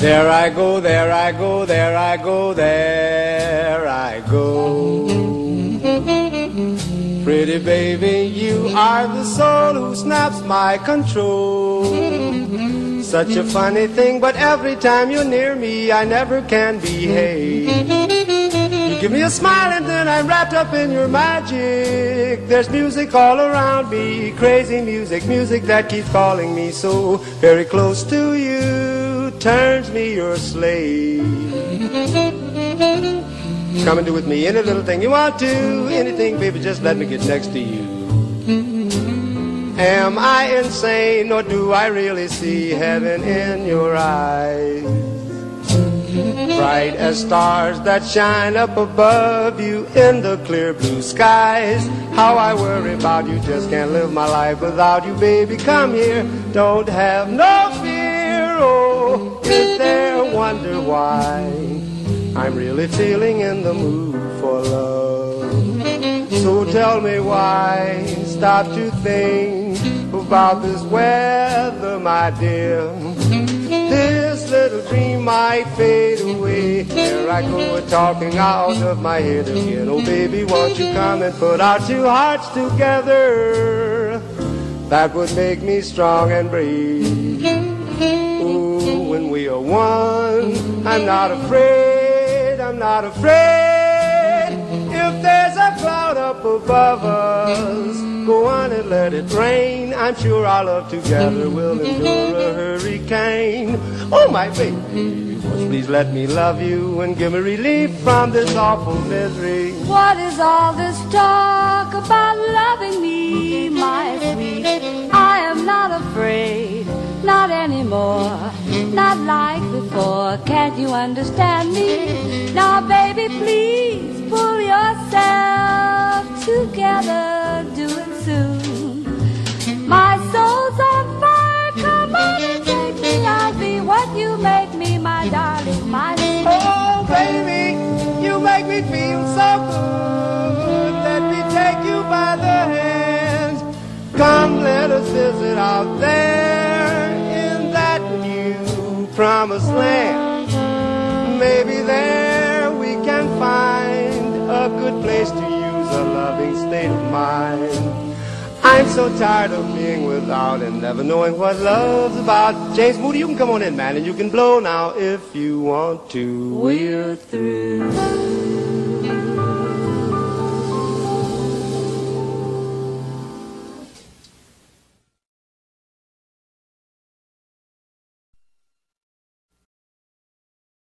There I go, there I go, there I go, there I go. Pretty baby, you are the soul who snaps my control. Such a funny thing, but every time you're near me, I never can behave. You give me a smile and then I'm wrapped up in your magic. There's music all around me, crazy music, music that keeps calling me so very close to you. Turns me your slave. Come and do with me any little thing you want to. Anything, baby, just let me get next to you. Am I insane or do I really see heaven in your eyes? Bright as stars that shine up above you in the clear blue skies. How I worry about you, just can't live my life without you, baby. Come here, don't have no fear. Oh, is there a wonder why I'm really feeling in the mood for love? So tell me why, stop to think about this weather, my dear. This little dream might fade away. Here I go talking out of my head again. Oh baby, won't you come and put our two hearts together? That would make me strong and brave. Ooh, when we are one, I'm not afraid, I'm not afraid. If there's a cloud up above us, go on and let it rain. I'm sure our love together will endure a hurricane. Oh, my baby, please let me love you and give me relief from this awful misery. What is all this talk about loving me, my sweet? I am not afraid, not anymore, not like before. Can't you understand me? Now, baby, please pull yourself together, do it soon. My soul's on fire, come on and take me. I'll be what you make me, my darling, my sweet. Oh, baby, you make me feel so good. Let me take you by the hands. Come, let us visit out there in that new promised land. Maybe there we can find a good place to use a loving state of mind. I'm so tired of being without and never knowing what love's about. James Moody, you can come on in, man, and you can blow now if you want to. We're through.